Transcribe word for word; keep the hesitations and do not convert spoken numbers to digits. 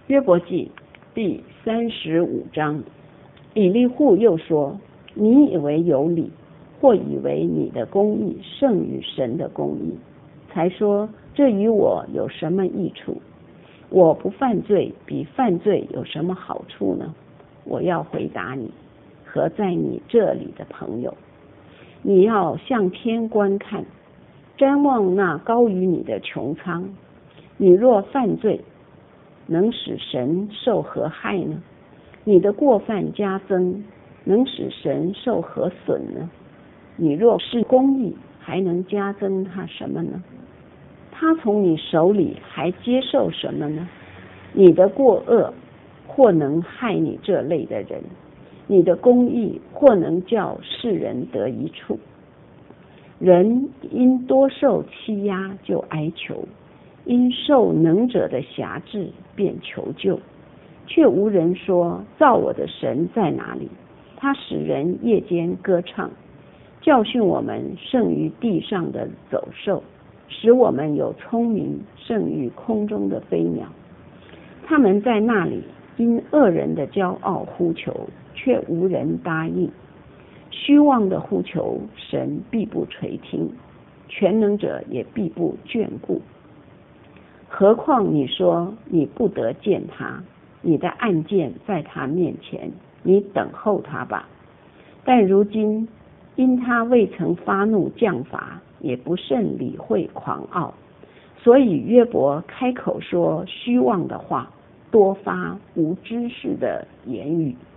约伯记第三十五章，以利户又说：你以为有理，或以为你的公义胜于神的公义，才说这与我有什么益处？我不犯罪，比犯罪有什么好处呢？我要回答你和在你这里的朋友，你要向天观看，瞻望那高于你的穹苍。你若犯罪，能使神受何害呢？你的过犯加增，能使神受何损呢？你若是公义，还能加增他什么呢？他从你手里还接受什么呢？你的过恶或能害你这类的人，你的公义或能叫世人得一处。人因多受欺压就哀求，因受能者的辖制便求救，却无人说造我的神在哪里？他使人夜间歌唱，教训我们胜于地上的走兽，使我们有聪明胜于空中的飞鸟。他们在那里因恶人的骄傲呼求，却无人答应。虚妄的呼求，神必不垂听，全能者也必不眷顾。何况你说你不得见他，你的案件在他面前，你等候他吧。但如今因他未曾发怒降罚，也不甚理会狂傲，所以约伯开口说虚妄的话，多发无知识的言语。